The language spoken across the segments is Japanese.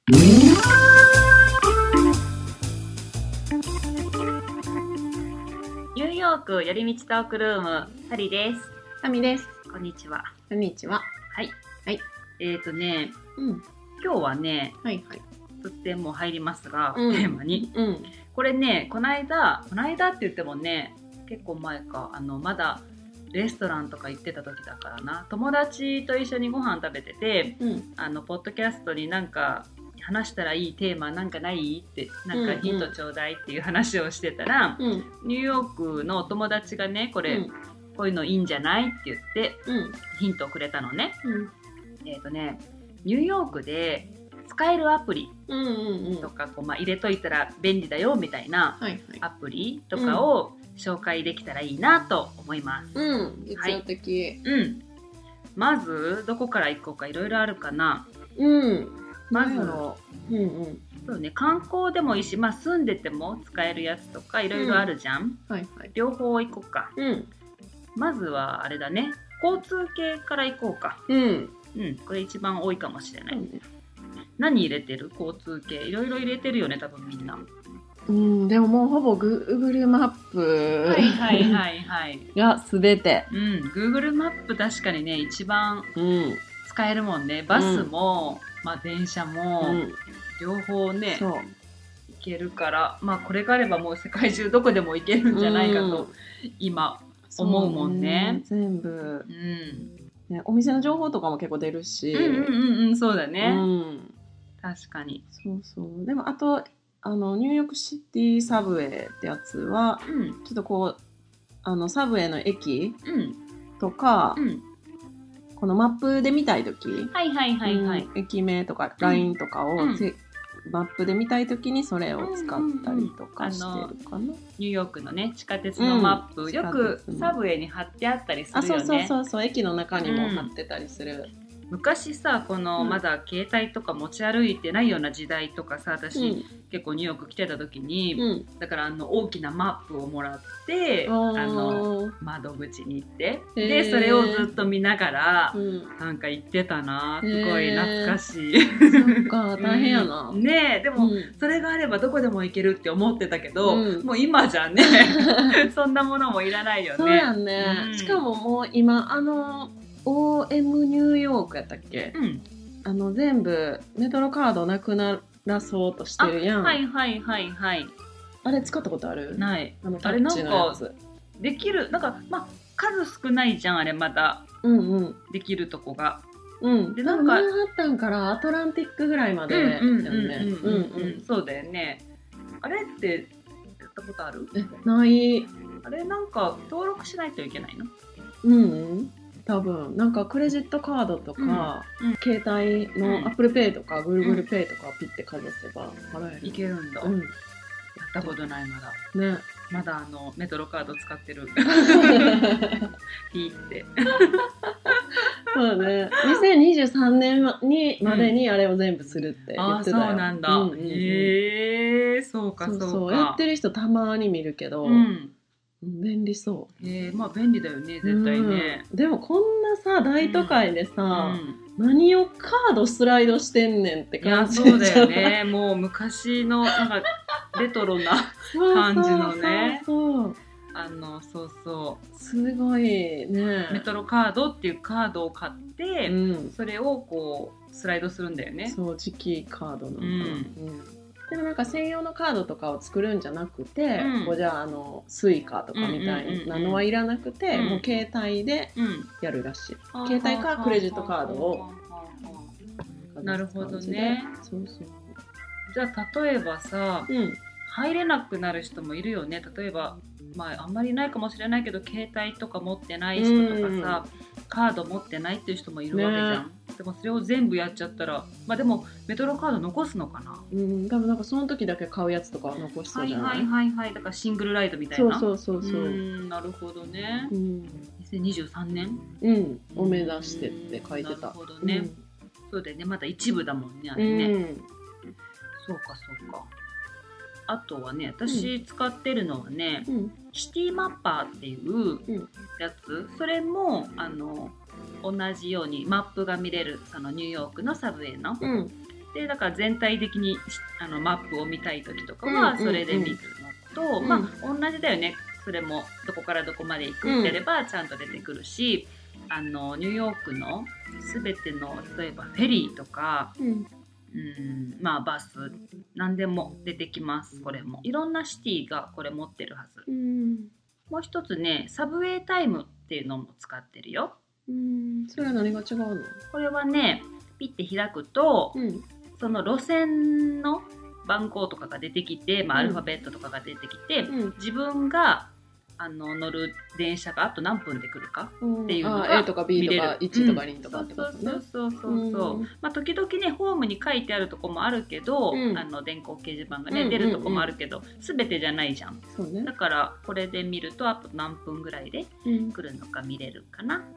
ニューヨーク寄り道トークルーム、サリです。 タミです。 こんにちは。 こんにちは。 はい。 はい。 今日はね、 はいはい。 突然もう入りますが、 うんテーマに。これね、この間って言ってもね、結構前か、まだレストランとか行ってた時だからな、友達と一緒にご飯食べてて、ポッドキャストになんか話したらいいテーマなんかないって、なんかヒントちょうだいっていう話をしてたら、ニューヨークのお友達がね、こういうのいいんじゃないって言って、ヒントをくれたのね。ニューヨークで使えるアプリとか入れといたら便利だよみたいなアプリとかを紹介できたらいいなと思います。 実用的。 まずどこから行こうか、いろいろあるかな。まずそうね、観光でもいいし、住んでても使えるやつとかいろいろあるじゃん。両方行こうか。まずはあれだね、交通系から行こうか。これ一番多いかもしれない。何入れてる？交通系いろいろ入れてるよね、多分みんな。 でももうほぼ Google マップが全て。 Google マップ確かにね、一番使えるもんね。バスも、電車も、両方ね、行けるから、これがあればもう世界中どこでも行けるんじゃないかと、今思うもんね。 全部。お店の情報とかも結構出るし。 そうだね。確かに。 そう。でもあとニューヨークシティサブウェイってやつは、ちょっとこうサブウェイの駅とか、このマップで見たいとき、駅名とかラインとかを、マップで見たいときにそれを使ったりとかしてるかな。 ニューヨークのね、地下鉄のマップ、よくサブウェイに貼ってあったりするよね。 そう、駅の中にも貼ってたりする。 昔さ、このまだ携帯とか持ち歩いてないような時代とかさ、私、結構ニューヨーク来てた時に、だから大きなマップをもらって窓口に行って、でそれをずっと見ながら、なんか行ってたな。すごい懐かしい。 そっか、大変やな。 ねえ、でも、それがあればどこでも行けるって思ってたけど、もう今じゃねそんなものもいらないよね。 そうやんね。しかももう今OM ニューヨークやったっけ？全部メトロカードなくならそうとしてるやん。あれ使ったことある？ ない。 タッチのやつ。 できる、なんか数少ないじゃん、あれまだ。できるとこが。 でなんかマンハッタンからアトランティックぐらいまでやね。 そうだよね。あれってやったことある？ ない。 あれなんか登録しないといけないの？ 多分なんかクレジットカードとか、携帯の Apple Pay とか Google Pay とかピッてかざせば払える。 いけるんだ。やったことない、まだ。 ね。 まだメトロカード使ってる。ピーって。 そうね。2023年までにあれを全部するって言ってたよ。 そうなんだ。そうか。 やってる人たまに見るけど。便利そう。 便利だよね、絶対ね。 でもこんなさ、大都会でさ、何をカードスライドしてんねんって感じ。 そうだよね。もう昔のなんかレトロな感じのね。そうすごいね。 メトロカードっていうカードを買って、それをこうスライドするんだよね。 そう、磁気カードなのかな。でもなんか専用のカードとかを作るんじゃなくて、じゃあスイカとかみたいなのはいらなくて、もう携帯でやるらしい。携帯かクレジットカードを。 なるほどね。じゃあ例えばさ、入れなくなる人もいるよね。例えばあんまりいないかもしれないけど、携帯とか持ってない人とかさ、カード持ってないっていう人もいるわけじゃん。でもそれを全部やっちゃったら、でもメトロカード残すのかな。 多分なんかその時だけ買うやつとかは残しそうじゃない？ だからシングルライドみたいな。 そう。 なるほどね。2023年を目指してって書いてた。 なるほどね。そうだよね。まだ一部だもんね、あれね。そうか。あとはね、私使ってるのはね、シティマッパーっていうやつ、それも同じようにマップが見れる、そのニューヨークのサブウェイの、 でだから全体的にマップを見たい時とかはそれで見るのと、まあ同じだよね。それもどこからどこまで行くってやればちゃんと出てくるし、ニューヨークの全ての例えばフェリーとか、まあバス何でも出てきます。これもいろんなシティがこれ持ってるはず。もう一つね、サブウェイタイムっていうのも使ってるよ。 それは何が違うの？ これはね、ピッて開くと、その路線の番号とかが出てきて、アルファベットとかが出てきて、自分が乗る電車があと何分で来るかっていうのが A とか B とか1とか2とかってことね。 そうまあ時々ねホームに書いてあるとこもあるけど、電光掲示板がね出るとこもあるけど、全てじゃないじゃん。 そうね。 だからこれで見るとあと何分ぐらいで来るのか見れるかな。あ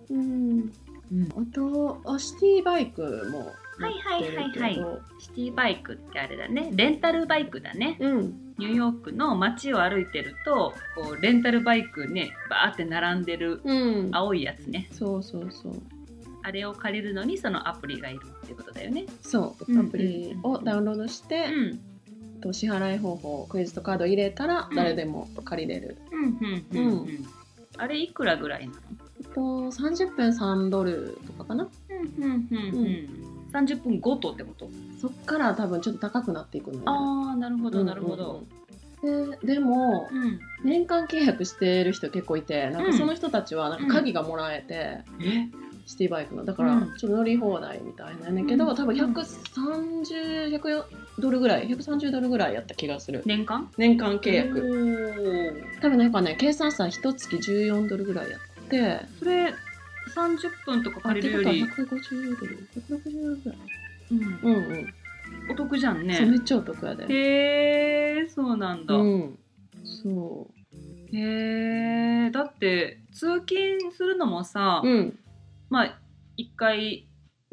とシティバイクもはいシティバイクってあれだね、レンタルバイクだね。ニューヨークの街を歩いてるとこうレンタルバイクねバーって並んでる青いやつね、 そうあれを借りるのにそのアプリがいるってことだよね。 そうアプリをダウンロードして、支払い方法クレジットカード入れたら誰でも借りれる。あれいくらぐらいなの？30分3ドルとかかな。 30分ごとってこと？ そっから多分ちょっと高くなっていくのよね。 ああ、なるほどなるほど。 でも、年間契約してる人結構いて、なんかその人たちはなんか鍵がもらえて、シティバイクのだからちょっと乗り放題みたいなんだけど、多分130ドルぐらい130ドルぐらいやった気がする。 年間契約。多分なんかね計算したら1月14ドルぐらいやって、 それ30分とか借りるより 150ドルぐらい。 お得じゃんね。 そうめっちゃお得やで。 へえ、そうなんだ。 そう。 へえ、だって通勤するのもさ、まあ1回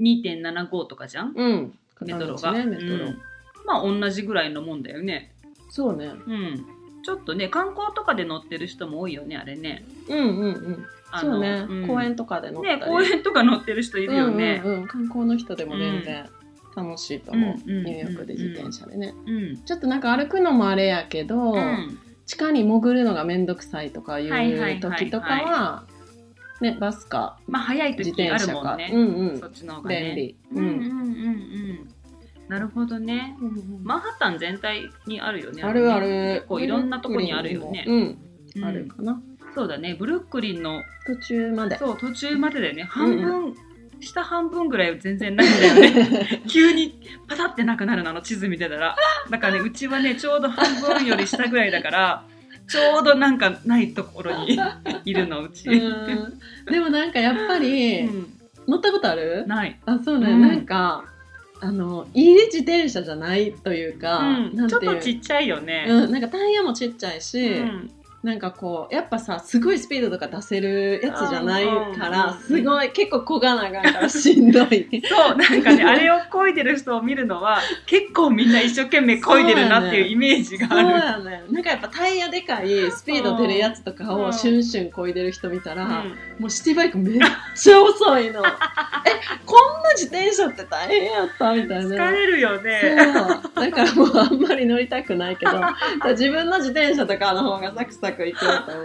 2.75 とかじゃん。メトロが。まあ同じぐらいのもんだよね。 そうね。 ちょっとね観光とかで乗ってる人も多いよねあれね。 そうね、公園とかで乗ったりね、公園とか乗ってる人いるよね。 観光の人でも全然楽しいと思う。ニューヨークで自転車でね。ちょっとなんか歩くのもあれやけど、地下に潜るのがめんどくさいとかいう時とかは、ね、バスか早い時あるもんね。そっちの方がね。 便利。なるほどね。マンハッタン全体にあるよね。 あるある。 結構いろんなとこにあるよね。 あるかな。 そうだね、ブルックリンの途中まで。 そう、途中までだよね。半分、下半分ぐらい全然ないんだよね。急にパタってなくなるの、地図見てたら。だからね、うちはね、ちょうど半分より下ぐらいだから、ちょうどなんかないところにいるの、うち。 でもなんかやっぱり、乗ったことある？ ない。 あ、そうね、なんか、いい自転車じゃないというか、 ちょっとちっちゃいよね。 なんかタイヤもちっちゃいし、なんかこうやっぱさすごいスピードとか出せるやつじゃないからすごい結構小が長いからしんどい。 そうなんかねあれを漕いでる人を見るのは結構みんな一生懸命漕いでるなっていうイメージがある。 そうやね。なんかやっぱタイヤでかいスピード出るやつとかをシュンシュン漕いでる人見たら、もうシティバイクめっちゃ遅いの。こんな自転車って大変やったみたいな。 疲れるよね。 そうだからもうあんまり乗りたくないけど自分の自転車とかの方がサクサクいくと思う。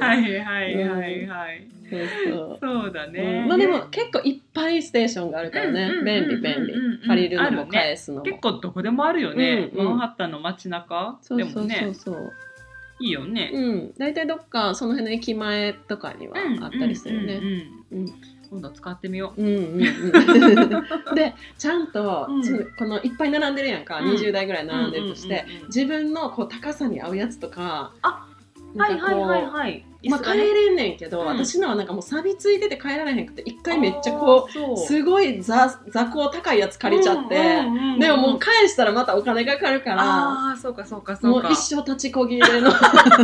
そうだね。 まあでも結構いっぱいステーションがあるからね。便利。借りるのも返すのも。 結構どこでもあるよね。マンハッタンの街中でもね。いいよね。 だいたいどっかその辺の駅前とかにはあったりするね。 今度使ってみよう。 でちゃんとこのいっぱい並んでるやんか、20台ぐらい並んでるとして自分のこう高さに合うやつとかまあ変えれんねんけど、私のはなんかもう錆びついてて変えられへんくて一回めっちゃこうすごい座高高いやつ借りちゃって、でももう返したらまたお金かかるから、もう一生立ちこぎでの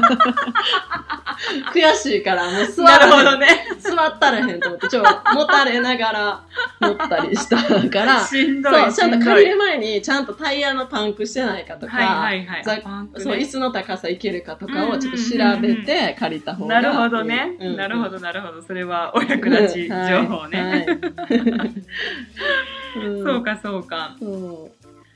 悔しいからもう座ったらへんと思って持たれながら乗ったりしたからしんどい。 そうちゃんと借りる前にちゃんとタイヤのパンクしてないかとか、そう椅子の高さいけるかとかをちょっと調べて借りた方がいい。 なるほどね。なるほど。それはお役立ち情報ね。そうか。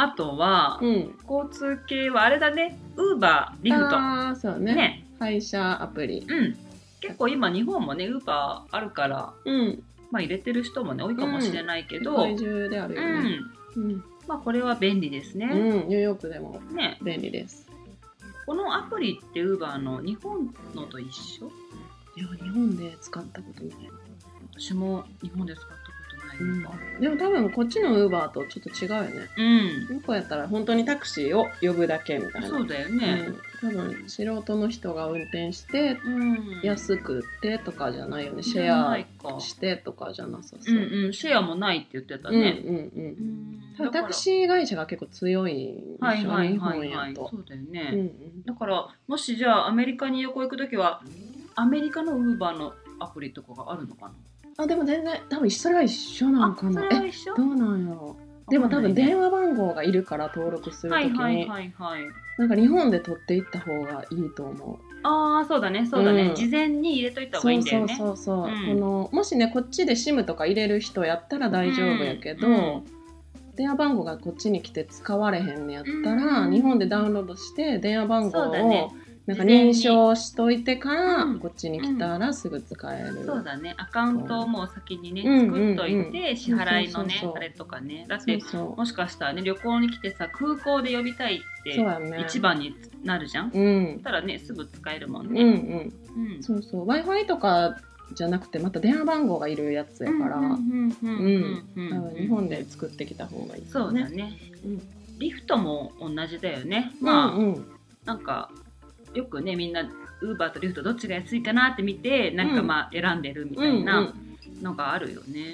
あとは、交通系はあれだね、ウーバー、リフト。 あ、そうね。配車アプリ。 結構今日本もね、ウーバーあるから、まあ入れてる人もね、多いかもしれないけど。 世界中であるよね。 まあこれは便利ですね。 ニューヨークでも便利です。 このアプリってウーバーの日本のと一緒？ いや、日本で使ったことない。 私も日本で使ったことないのか。 でも多分こっちのウーバーとちょっと違うよね。向こうやったら本当にタクシーを呼ぶだけみたいな。 そうだよね。 多分素人の人が運転して、安く売ってとかじゃないよね。シェアしてとかじゃなさそう。 シェアもないって言ってたね。 タクシー会社が結構強いんでしょ、日本やと。 そうだよね。だからもしじゃあアメリカに旅行行くときはアメリカのウーバーのアプリとかがあるのかな。 でも全然多分それは一緒なんかな。どうなんやろう。でも多分電話番号がいるから登録するときになんか日本で取っていった方がいいと思う。 そうだねそうだね、事前に入れといた方がいいんだよね。 もしねこっちで SIM とか入れる人やったら大丈夫やけど、電話番号がこっちに来て使われへんのやったら、日本でダウンロードして電話番号をなんか認証しといてからこっちに来たらすぐ使える。 そうだね、アカウントをもう先にね作っといて支払いのねあれとかね。だってもしかしたらね旅行に来てさ空港で呼びたいって一番になるじゃん。そしたらねすぐ使えるもんね。そうそう、 Wi-Fi とかじゃなくてまた電話番号がいるやつやから多分日本で作ってきた方がいい。 そうだね。リフトも同じだよね。なんかよくねみんなウーバーとリフトどっちが安いかなって見てなんかまあ選んでるみたいなのがあるよね。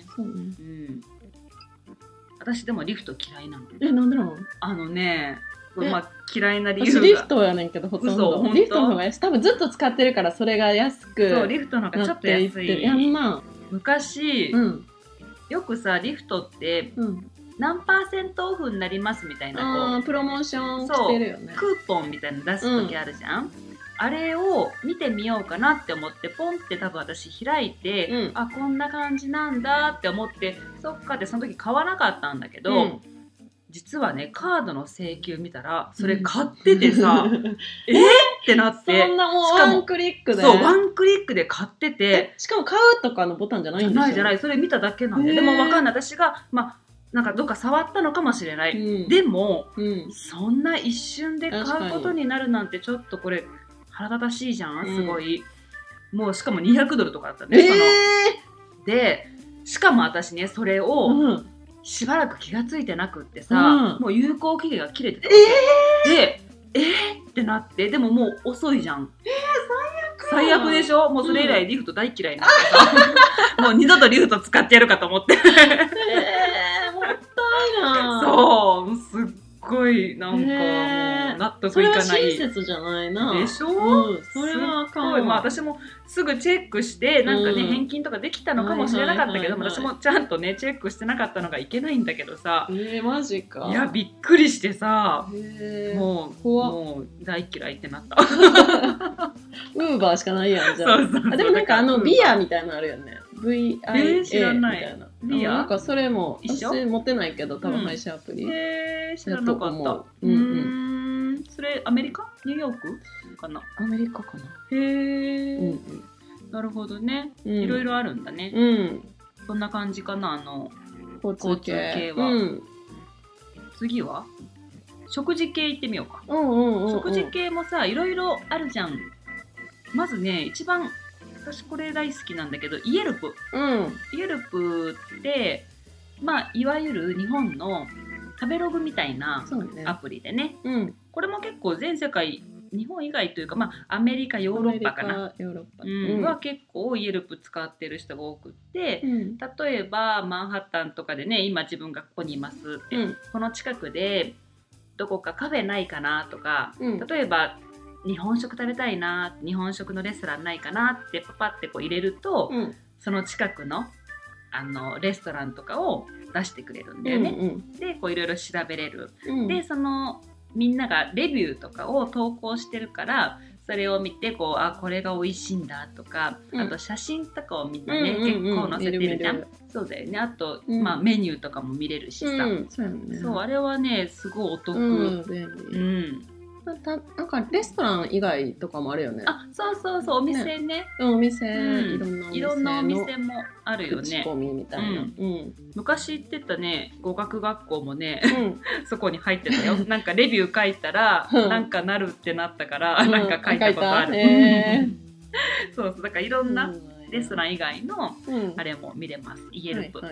私でもリフト嫌いなの。 なんでなの？ まあ嫌いな理由が私リフトやねんけどほとんどリフトの方が安い。多分ずっと使ってるからそれが安く。 そうリフトの方がちょっと安い。昔、よくさリフトって、何%オフになりますみたいなプロモーション来てるよね。 クーポンみたいなの出す時あるじゃん。あれを見てみようかなって思ってポンって多分私開いて、こんな感じなんだって思ってそっかってその時買わなかったんだけど、実はねカードの請求見たらそれ買っててさ、ってなって、 そんなもうワンクリックで、 ワンクリックで買ってて、 しかも買うとかのボタンじゃないんですよ。 じゃないそれ見ただけなんで、でも分かんない私がなんかどっか触ったのかもしれない、でも、そんな一瞬で買うことになるなんてちょっとこれ腹立たしいじゃん、すごい。もうしかも$200とかだったね、でしかも私ねそれを、しばらく気がついてなくってさ、もう有効期限が切れてたわけ、でってなって、でももう遅いじゃん。最悪でしょ。もうそれ以来リフト大嫌いになってさ、もう二度とリフト使ってやるかと思ってもったいな。 そうすっごいなんかもう納得いかない。 それは親切じゃないな。 でしょ、 それはあかんわ。 私もすぐチェックしてなんかね、返金とかできたのかもしれなかったけど、私もちゃんとねチェックしてなかったのがいけないんだけどさ、 マジか。 いやびっくりしてさ、もう大嫌いってなった。 ウーバーしかないやんじゃあ。でもなんかビアみたいなのあるよね。VIA 知らないみたいな。 ビアなんかそれも私持ってないけど多分配信アプリ。 知らなかった。それアメリカ？ニューヨークかな？ アメリカかな。 なるほどね。いろいろあるんだね。そんな感じかな交通系は。次は食事系行ってみようか。食事系もさいろいろあるじゃん。まずね一番私これ大好きなんだけどイエルプ。イエルプっていわゆる日本の食べログみたいなアプリでね、これも結構全世界日本以外というか、アメリカヨーロッパかなは結構イエルプ使ってる人が多くって、例えばマンハッタンとかでね今自分がここにいますって、この近くでどこかカフェないかなとか、例えば日本食食べたいな、日本食のレストランないかなってパパってこう入れると、その近くのレストランとかを出してくれるんだよね。でこういろいろ調べれる。でそのみんながレビューとかを投稿してるからそれを見てこれが美味しいんだとか、あと写真とかをみんなね、結構載せてるじゃん。そうだよね。あと、メニューとかも見れるしさ、そうあれはねすごいお得。 なんかレストラン以外とかもあるよね。 そうお店ね。 お店、 いろんなお店もあるよね。 口コミみたいな。 昔行ってたね語学学校もね、そこに入ってたよ。なんかレビュー書いたらなんかなるってなったからなんか書いたことある。そうだからいろんなレストラン以外のあれも見れます。イエルプ。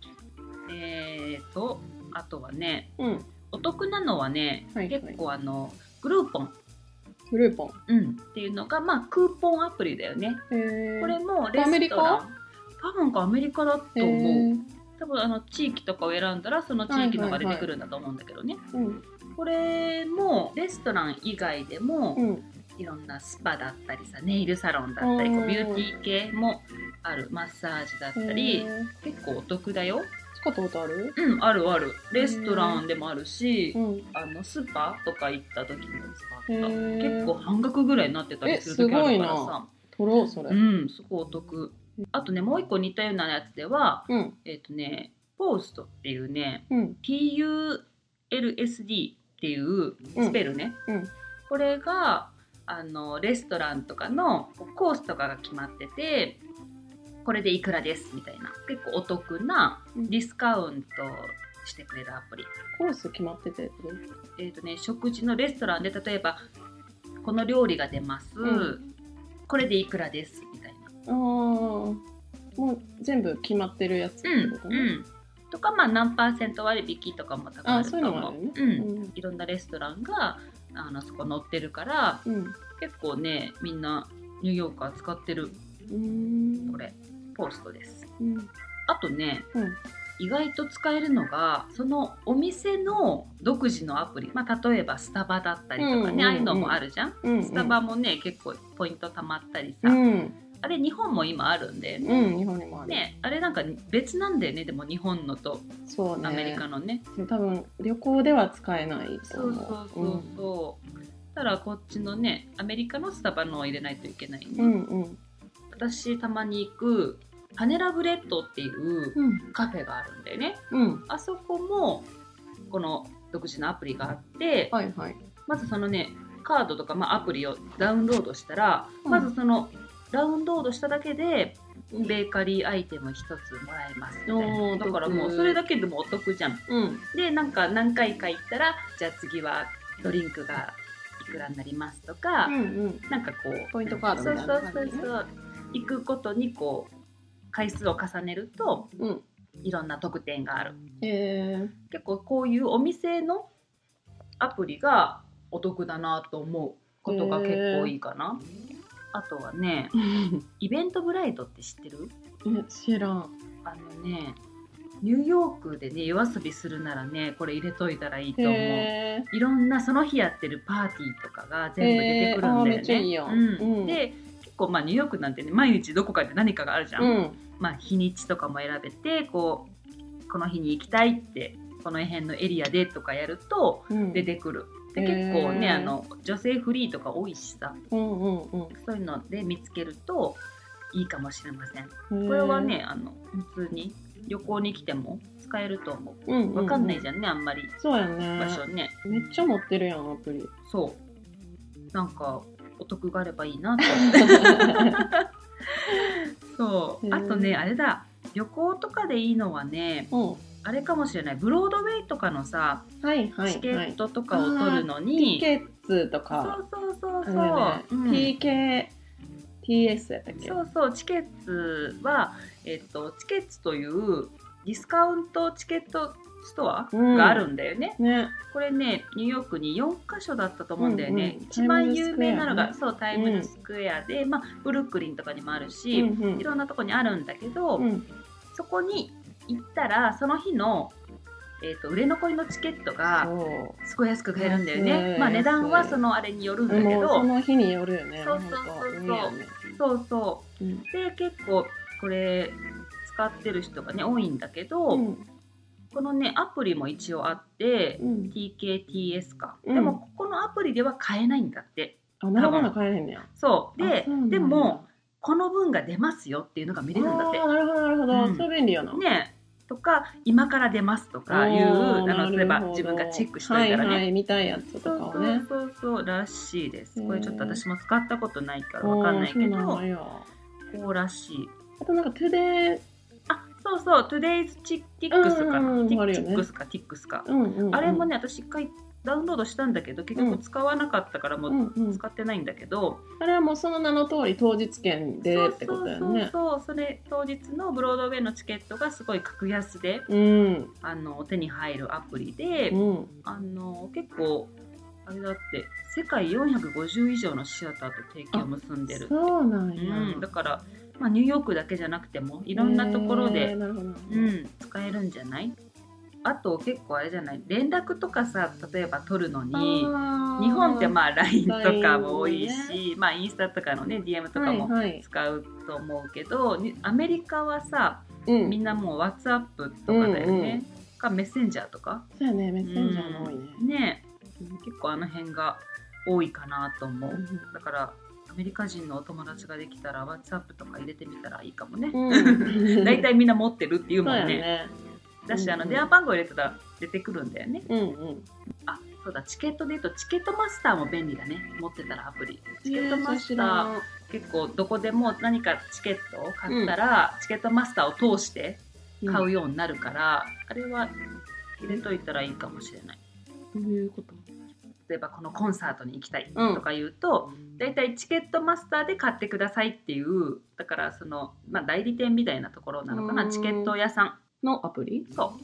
あとはね、お得なのはね、結構グルーポンっていうのがクーポンアプリだよね。これもレストラン、多分アメリカだと思う。多分地域とかを選んだらその地域のが出てくるんだと思うんだけどね。これもレストラン以外でも、いろんなスパだったりさ、ネイルサロンだったり、ビューティー系もある、マッサージだったり、結構お得だよ。 使ったことある？ ある。レストランでもあるし、スーパーとか行った時にも使った。結構半額ぐらいになってたりする時あるからさ。 取ろうそれ。 すごいお得。あとね、もう一個似たようなやつでは、ポーストっていうね、PULSD っていうスペルね。これがレストランとかのコースとかが決まってて、これでいくらですみたいな、結構お得なディスカウントしてくれるアプリ。 コース決まってて、 食事のレストランで例えばこの料理が出ます、これでいくらですみたいな。 もう全部決まってるやつってことね。 とか何%割引とかも多分あると思う。いろんなレストランがそこ載ってるから、結構ねみんなニューヨーカー使ってる。これポストです。あとね、意外と使えるのがそのお店の独自のアプリ、例えばスタバだったりとかね、ああいうのもあるじゃん。スタバもね結構ポイント貯まったりさ、あれ日本も今あるんで、 日本にもあるね。あれなんか別なんだよね。でも日本のとアメリカのね、 多分旅行では使えないと思う。 そうただこっちのねアメリカのスタバのを入れないといけないね。私たまに行くパネラブレッドっていうカフェがあるんだよね。あそこもこの独自のアプリがあって、まずそのねカードとか、アプリをダウンロードしたら、まずそのダウンロードしただけでベーカリーアイテム1つもらえますみたいな。だからもうそれだけでもお得じゃん。でなんか何回か行ったらじゃあ次はドリンクがいくらになりますとか、なんかこうポイントカードみたいな感じね。 そう行くことにこう回数を重ねると、いろんな特典がある。結構こういうお店のアプリがお得だなと思うことが結構いいかな。あとはねイベントブライドって知ってる？ 知らん。 ニューヨークでね夜遊びするならねこれ入れといたらいいと思う。いろんなその日やってるパーティーとかが全部出てくるんだよね。 めっちゃいいよ。 で結構ニューヨークなんてね毎日どこかで何かがあるじゃん。日にちとかも選べてこの日に行きたいってこの辺のエリアでとかやると出てくる。で結構ね女性フリーとか多いしさ、そういうので見つけるといいかもしれません。これはね普通に旅行に来ても使えると思う。分かんないじゃんねあんまり。 そうやね。 場所ね。 めっちゃ持ってるやんアプリ。 そうなんかお得があればいいなと思ってそうあとねあれだ、旅行とかでいいのはね、あれかもしれない、ブロードウェイとかのさ、チケットとかを取るのに、 ティケッツとかTS やったっけ。 チケッツはチケッツというディスカウントチケットストアがあるんだよね。これねニューヨークに4カ所だったと思うんだよね。一番有名なのがタイムズスクエアで、ブルックリンとかにもあるし、いろんなとこにあるんだけど、そこに行ったらその日の、売れ残りのチケットがすごい安く買えるんだよね。値段はそのあれによるんだけど、 その日によるよね。 で結構これ使ってる人がね多いんだけど、このねアプリも一応あって、TKTS か、でもここのアプリでは買えないんだって。 並ばな買えへんねや。 そうでもこの分が出ますよっていうのが見れるんだって。 なるほどなるほど、それ便利やな。 ねとか今から出ますとかいう例えば自分がチェックしといたらね、 見たいやつとかをね。 そうらしいです。これちょっと私も使ったことないからわかんないけど、こうらしい。 あとなんかトゥデイ、 そう、トゥデイズチックスかな、ティックスか、あれもね私一回ダウンロードしたんだけど結局使わなかったからもう使ってないんだけど、 あれはもうその名の通り当日券でってことだよね。 それ当日のブロードウェイのチケットがすごい格安で、手に入るアプリで、結構あれだって世界450以上のシアターと提携を結んでるって。 そうなんや、 だから、ニューヨークだけじゃなくてもいろんなところで、使えるんじゃない？あと結構あれじゃない、連絡とかさ例えば取るのに日本って LINE とかも多いし、インスタとかのね DM とかも使うと思うけど、アメリカはさ、みんなもう WhatsApp とかだよね、かメッセンジャーとか。 そうやね、メッセンジャーも多いね。 結構あの辺が多いかなと思う。だからアメリカ人のお友達ができたら WhatsApp とか入れてみたらいいかもね。だいたいみんな持ってるっていうもんね。だし電話番号入れたら出てくるんだよね。そうだ、チケットで言うとチケットマスターも便利だね。持ってたらアプリ。チケットマスター結構どこでも何かチケットを買ったら、チケットマスターを通して買うようになるから、あれは入れといたらいいかもしれない。 どういうこと？ 例えばこのコンサートに行きたいとか言うと、だいたいチケットマスターで買ってくださいっていう、だからその、代理店みたいなところなのかな、チケット屋さんのアプリ？ そう、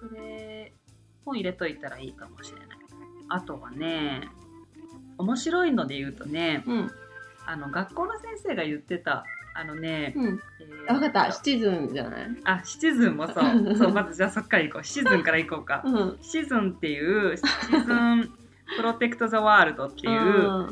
それを入れといたらいいかもしれない。あとはね、面白いので言うとね、学校の先生が言ってた分かった、シチズンじゃない？ シチズンもそうまずじゃあそっから行こう。シチズンから行こうか。シチズンっていうシチズンプロテクトザワールドっていう、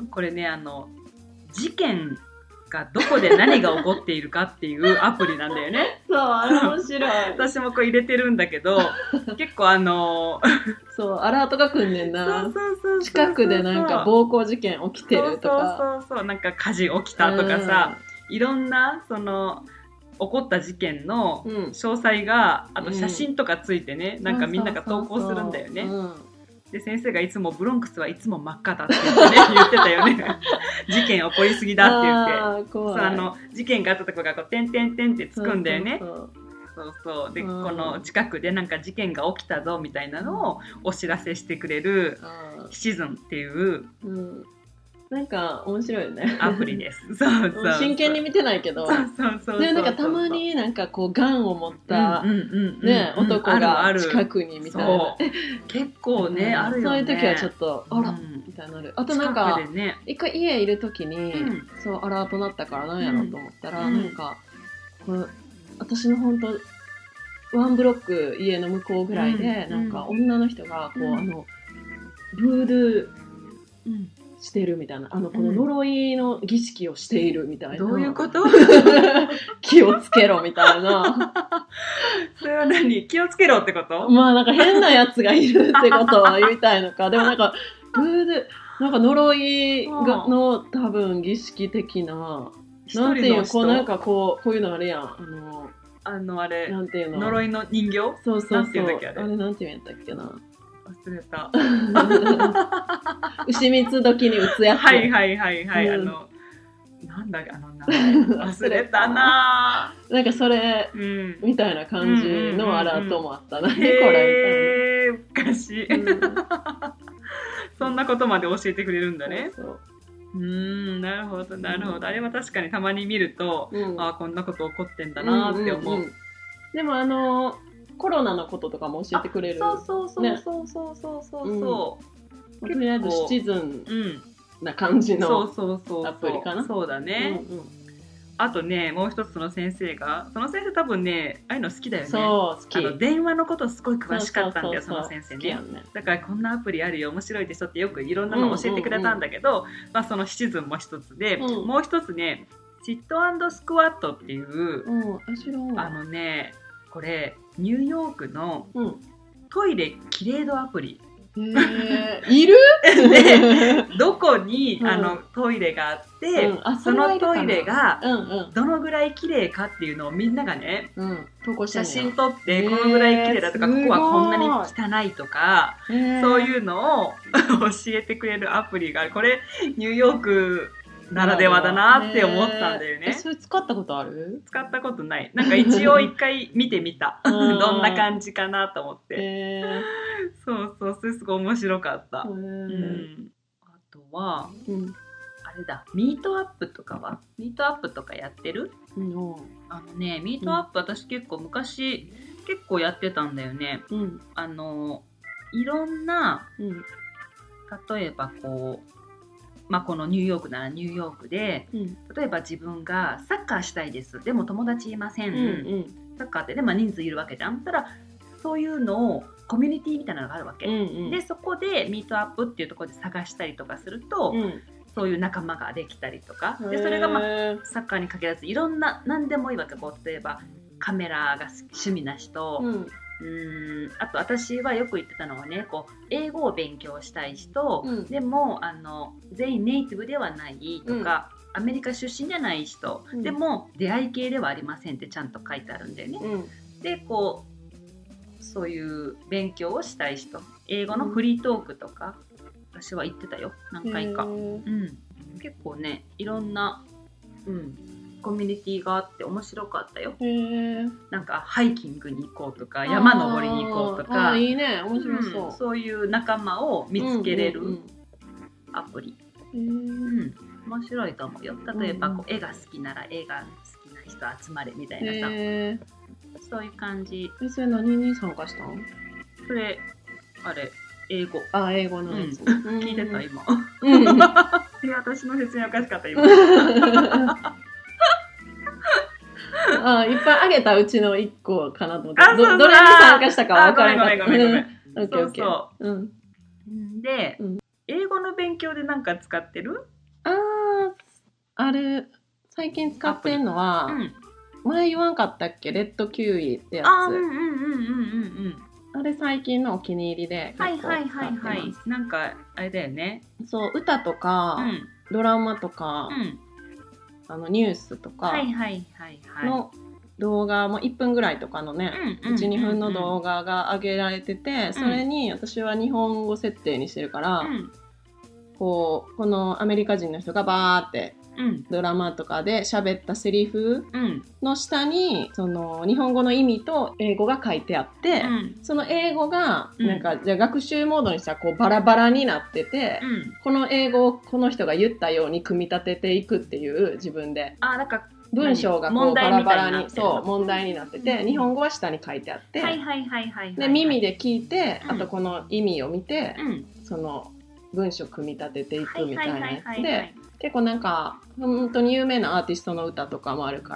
これね事件がどこで何が起こっているかっていうアプリなんだよね。 そう、あれ面白い。 私もこう入れてるんだけど、結構そうアラートが来んねんな。近くでなんか暴行事件起きてるとか、 そうなんか火事起きたとかさ、いろんなその起こった事件の詳細が、あと写真とかついてね、なんかみんなが投稿するんだよね。で先生がいつもブロンクスはいつも真っ赤だって言ってたよね。事件起こりすぎだって言って、そう事件があったところがこう点々点ってつくんだよね。そうで、この近くでなんか事件が起きたぞみたいなのをお知らせしてくれるシズンっていう、 なんか面白いよね。 アプリです。 真剣に見てないけど、でもなんかたまになんかこうガンを持った男が近くにみたいな。 結構ね、あるよね。 そういう時はちょっとあらみたいになる。あとなんか一回家いる時にそうアラートなったからなんやろうと思ったら、なんかこの私の本当ワンブロック家の向こうぐらいで、なんか女の人がこうブードゥーしてるみたいな、この呪いの儀式をしているみたいな。 どういうこと？ 気をつけろみたいな。 それは何？気をつけろってこと？ なんか変なやつがいるってことを言いたいのか。でもなんかブードゥーなんか呪いの多分儀式的な、なんていうこうなんかこういうのあれやん、 あれなんていうの、 呪いの人形？ そうなんていうんだっけ、 あれなんていうんやったっけな。 忘れた。 牛蜜時に打つやつ。 はい、なんだっけ名前忘れたな。 なんかそれ、みたいな感じのアラートもあったな。これみたいな。昔。そんなことまで教えてくれるんだね。なるほどなるほど。あれは確かにたまに見ると、こんなこと起こってんだなって思う。 でもコロナのこととかも教えてくれる。 そう。 とりあえずシチズンな感じのアプリかな。 そうだね。あとね、もう一つその先生多分ね、ああいうの好きだよね。 そう好き。 電話のことすごい詳しかったんだよ、その先生ね。だからこんなアプリあるよ、面白いでしょってよくいろんなの教えてくれたんだけど、そのシチズンも一つで、もう一つね、シット&スクワットっていう、これニューヨークのトイレきれい度アプリいるでどこに、トイレがあって、そのトイレがどのぐらい綺麗かっていうのをみんながね、写真撮ってこのぐらい綺麗だとか、ここはこんなに汚いとか、そういうのを教えてくれるアプリがある。これニューヨークならではだなって思ったんだよね。 それ使ったことある？ 使ったことない。なんか一応一回見てみた。どんな感じかなと思って。そうそう、それすごい面白かった。あとは、あれだ、ミートアップとかは？ミートアップとかやってる？ミートアップ私結構昔結構やってたんだよね。いろんな、例えばこう、このニューヨークならニューヨークで、例えば自分がサッカーしたいです。でも友達いません。サッカーってで、人数いるわけじゃん。ただそういうのをコミュニティみたいなのがあるわけ。で、そこでミートアップっていうところで探したりとかすると、そういう仲間ができたりとか。で、それがサッカーに限らずいろんな、何でもいいわけ。こう例えばカメラが趣味な人、あと私はよく言ってたのはね、こう英語を勉強したい人、でも全員ネイティブではないとか、アメリカ出身じゃない人、でも出会い系ではありませんってちゃんと書いてあるんだよね。でこうそういう勉強をしたい人、英語のフリートークとか、私は言ってたよ、何回か。結構ね、いろんな、コミュニティがあって面白かったよ。なんかハイキングに行こうとか、山登りに行こうとか、 いいね、面白そう。 そういう仲間を見つけれるアプリ。面白いと思うよ。例えばこう絵が好きなら絵が好きな人集まれみたいなさ、そういう感じ。 それ何に参加したの？ それあれ英語。 英語のやつ。 聞いてた今。私の説明おかしかった今。 いっぱいあげたうちの1個かなと思って、どれに参加したか分からなかった。ごめん。 で、英語の勉強で何か使ってる？ あれ最近使ってるのは、前言わんかったっけ、レッドキウイってやつ。あれ最近のお気に入りで結構使ってます。 なんかあれだよね。 そう、歌とか、ドラマとか、ニュースとかの動画も1分ぐらいとかのね、1、2分の動画が上げられてて、それに私は日本語設定にしてるから、このアメリカ人の人がバーってドラマとかで喋ったセリフの下にその日本語の意味と英語が書いてあって、その英語がなんかじゃあ学習モードにしたらこうバラバラになってて、この英語をこの人が言ったように組み立てていくっていう自分でなんか文章がこうバラバラに問題になってて、日本語は下に書いてあって、で耳で聞いて、あとこの意味を見て、その文章組み立てていくみたいなやつで、結構なんか本当に有名なアーティストの歌とかもあるから、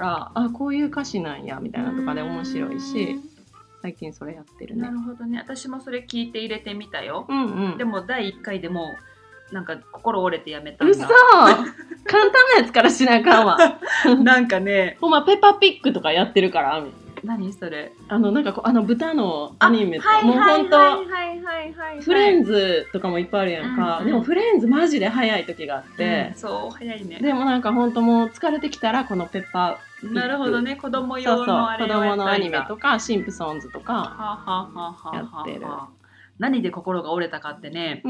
こういう歌詞なんやみたいなとかで面白いし、最近それやってるね。 なるほどね。私もそれ聞いて入れてみたよ。でも第1回でもなんか心折れてやめたんだ。 嘘簡単なやつからしなあかんわ。 なんかね、 ほんまペッパーピッグとかやってるから。 何それ？ なんか豚のアニメとか、もうほんとフレンズとかもいっぱいあるやんか。でもフレンズマジで早い時があって、 そう早いね。 でもなんかほんともう疲れてきたらこのペッパーピッグ、 なるほどね、子供用のあれを子供のアニメとかシンプソンズとかやってる。 何で心が折れたかってね、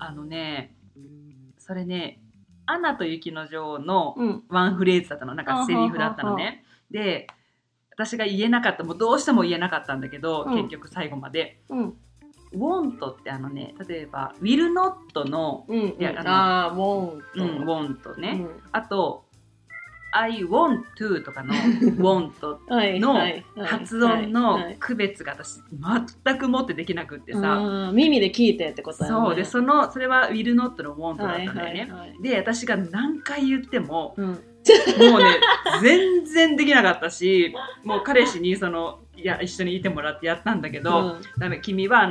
それね、アナと雪の女王のワンフレーズだったの、なんかセリフだったのね。で、私が言えなかった、もうどうしても言えなかったんだけど、結局最後まで。want って例えば will not の、want ね。あと、I want to とかの want の発音の区別が私全くもってできなくってさ、 耳で聞いてってことだよね。 そうで、それは will not の want だったんだよね。で、私が何回言っても、もうね全然できなかったし、もう彼氏に一緒にいてもらってやったんだけど、君は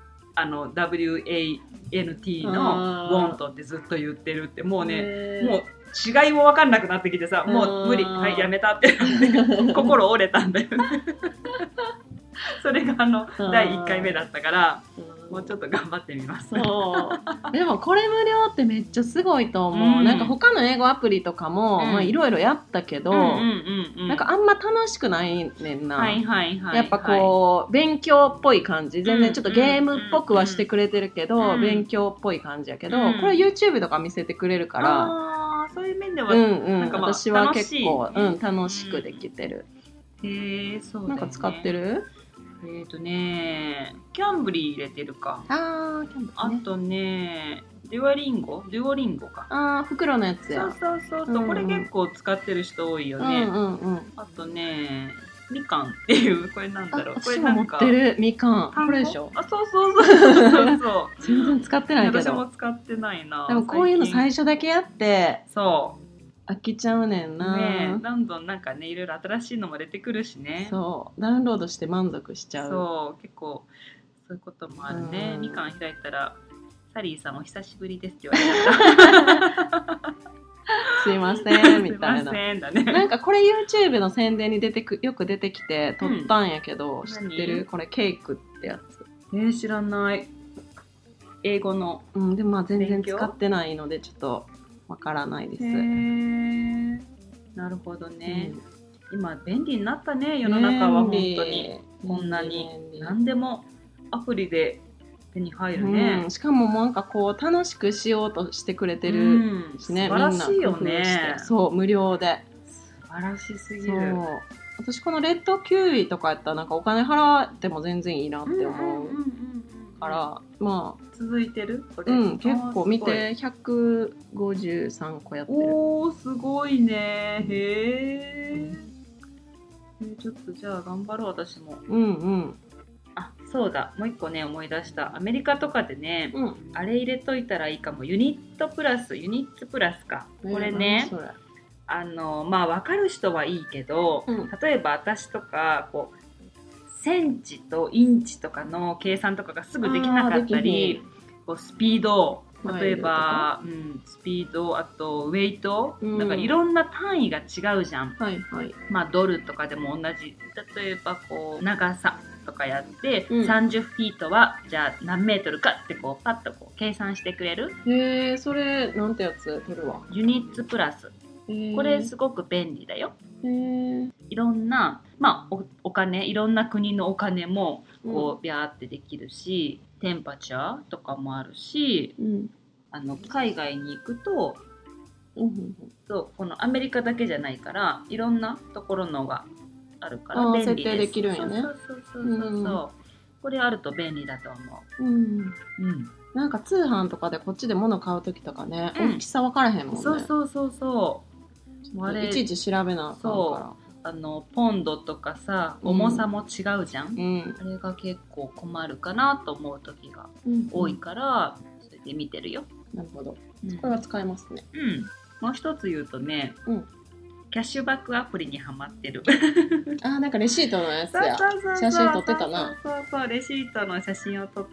WANT の want ってずっと言ってるって、もうね、もう違いも分かんなくなってきてさ、もう無理、はいやめたって心折れたんだよね。それが第1回目だったから、 もうちょっと頑張ってみます。 そうでもこれ無料ってめっちゃすごいと思う、なんか他の英語アプリとかもいろいろやったけど、なんかあんま楽しくないねんな、やっぱこう勉強っぽい感じ、全然ちょっとゲームっぽくはしてくれてるけど、勉強っぽい感じやけど、これ YouTube とか見せてくれるから、 そういう面ではなんか私は結構楽しくできてる。 そうだよね。 なんか使ってる？ キャンブリー入れてるか。 キャンブリーね。 あとね、デュオリンゴか。 袋のやつや。 そう、これ結構使ってる人多いよね。あとね、みかんっていう、これなんだろう。これなんか私も持ってるみかん。これでしょ？ そう全然使ってないけど。 私も使ってないな。 でもこういうの最初だけやって、 そう。 飽きちゃうねんな。 ね、どんどんなんかね、いろいろ新しいのも出てくるしね。 そう、ダウンロードして満足しちゃう。 そう、結構そういうこともあるね。みかん開いたらサリーさんお久しぶりですって言われた。 すいませんみたいな。 すいませんだね。 なんかこれ YouTube の宣伝によく出てきて撮ったんやけど、知ってる？これケイクってやつ。 知らない。英語の。 でもまあ全然使ってないのでちょっとわからないです。 なるほどね。今便利になったね、世の中は本当に。こんなに何でもアプリで手に入るね。 しかもなんかこう楽しくしようとしてくれてるしね。 素晴らしいよね。 そう、無料で。 素晴らしすぎる。 私このレッドキウイとかやったらなんかお金払っても全然いいなって思うから、まあ続いてるこれ。 結構見て153個やってる。 おー、すごいね。ちょっとじゃあ頑張ろう、私も。あ、そうだ、もう一個ね思い出した。アメリカとかでね、あれ入れといたらいいかも。ユニッツプラスか。これね、まあ分かる人はいいけど、例えば私とかこうセンチとインチとかの計算とかがすぐできなかったり、こうスピード、例えば、スピード、あとウェイト、なんかいろんな単位が違うじゃん。まあドルとかでも同じ。例えばこう長さとかやって、30フィートはじゃあ何メートルかってこうパッとこう計算してくれる。 それなんてやつ取るわ。 ユニッツプラス。これすごく便利だよ。いろんな、まあ、お金、いろんな国のお金もこうビャーってできるし、テンパチャーとかもあるし、海外に行くと、このアメリカだけじゃないからいろんなところのがあるから便利です。 設定できるんやね。 そうこれあると便利だと思う。 なんか通販とかでこっちで物買う時とかね、大きさ分からへんもんね。 あれいちいち調べなあかんから。 ポンドとかさ、重さも違うじゃん。あれが結構困るかなと思う時が多いから、それで見てるよ。 なるほど。これは使えますね。 もう一つ言うとね、キャッシュバックアプリにハマってる。 なんかレシートのやつや。写真撮ってたな。 そうレシートの写真を撮って、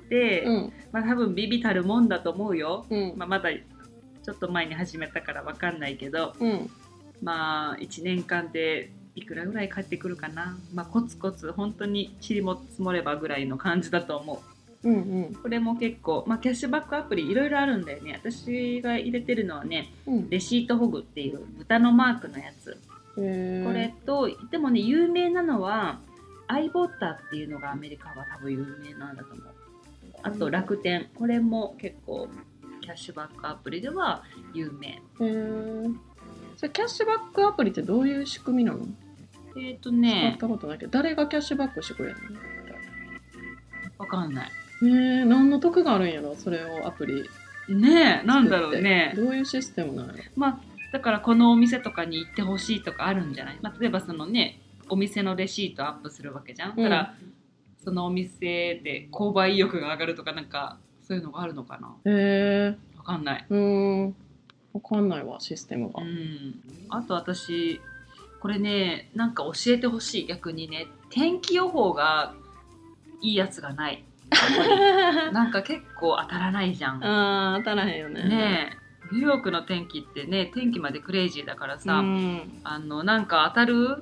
まあ多分ビビたるもんだと思うよ。まだちょっと前に始めたから分かんないけど、まあ1年間でいくらぐらい返ってくるかな。まあコツコツ本当に塵も積もればぐらいの感じだと思う。これも結構、まあ、キャッシュバックアプリいろいろあるんだよね。私が入れてるのはね、レシートホグっていう豚のマークのやつ。これとでもね、有名なのはアイボッタっていうのがアメリカは多分有名なんだと思う。あと楽天、これも結構キャッシュバックアプリでは有名。 それキャッシュバックアプリってどういう仕組みなの？使ったことないけど、誰がキャッシュバックしてくれるの？ わかんない。 何の得があるんやろ、それをアプリ。 なんだろうね。 どういうシステムなの？ まあだからこのお店とかに行ってほしいとかあるんじゃない？まあ、例えばそのね、お店のレシートアップするわけじゃん。だからそのお店で購買意欲が上がるとか、なんかそういうのがあるのかな。わかんない。 わかんないわ、システムが。 あと私これね、なんか教えてほしい。逆にね、天気予報がいいやつがない。なんか結構当たらないじゃん。 当たらへんよね。 ニューヨークの天気ってね、天気までクレイジーだからさ、なんか当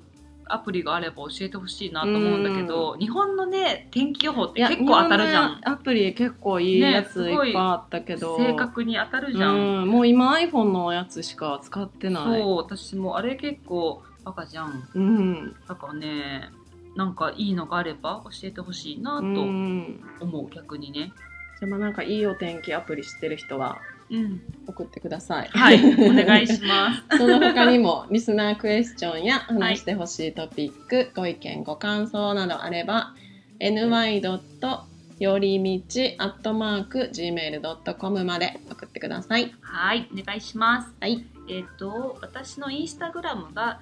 アプリがあれば教えてほしいなと思うんだけど、日本のね天気予報って結構当たるじゃん。 アプリ結構いいやついっぱいあったけど、 正確に当たるじゃん。 もう今 iPhone のやつしか使ってない。 そう、私もあれ結構バカじゃん。だからね、なんかいいのがあれば教えてほしいなと思う、逆にね。 じゃあなんかいいお天気アプリ知ってる人は送ってください。 はい、お願いします。 その他にもリスナークエスチョンや話してほしいトピック、ご意見ご感想などあれば ny. よりみち@gmail.com まで送ってください。 はい、お願いします。 はい。 私のインスタグラムが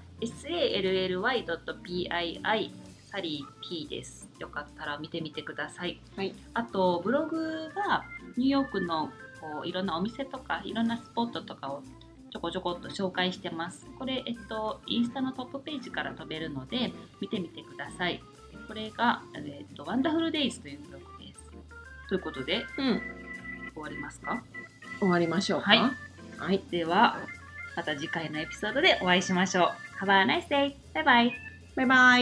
sally.pii サリー P です。よかったら見てみてください。 はい。 あとブログがニューヨークのこういろんなお店とかいろんなスポットとかをちょこちょこっと紹介してます。これインスタのトップページから飛べるので見てみてください。これがワンダフルデイズというブログです。ということで、終わりますか？ 終わりましょうか。 はい。ではまた次回のエピソードでお会いしましょう。Have a nice day. バイバイ。 バイバ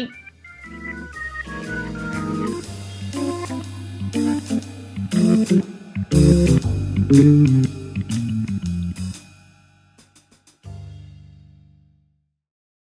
イ。Thank you.